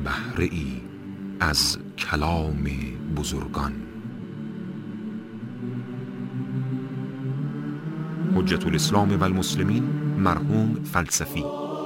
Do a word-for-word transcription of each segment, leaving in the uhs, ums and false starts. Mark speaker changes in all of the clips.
Speaker 1: بهره ای از کلام بزرگان. حجت الاسلام و المسلمین مرحوم فلسفی.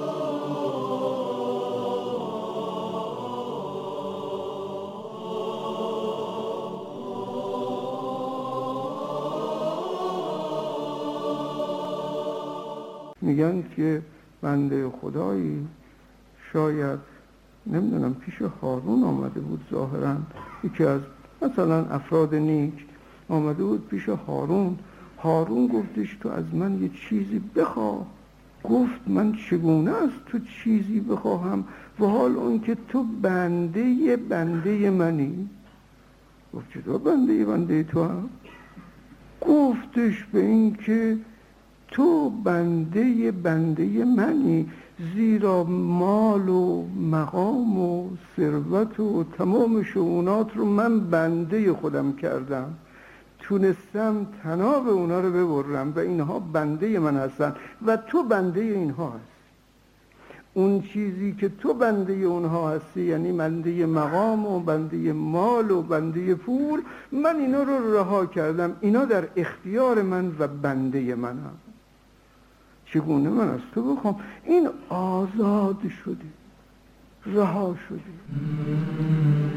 Speaker 2: میگن که بنده خدایی شاید نمیدونم پیش هارون آمده بود، ظاهرا یکی از مثلا افراد نیک آمده بود پیش هارون. هارون گفتش تو از من یه چیزی بخواه. گفت من چگونه از تو چیزی بخواهم و حال اون که تو بنده بنده منی؟ گفت چطور بنده بنده تو هم؟ گفتش به این که تو بنده بنده منی، زیرا مال و مقام و ثروت و تمام شؤونات رو من بنده خودم کردم، تونستم طناب اونا رو ببرم و اینها بنده من هستن و تو بنده اینها هستی. اون چیزی که تو بنده اونها هستی یعنی بنده مقام و بنده مال و بنده پول، من اینا رو رها کردم، اینا در اختیار من و بنده من هم. چگونه من از تو بخوام؟ این آزاد شده، رها شده.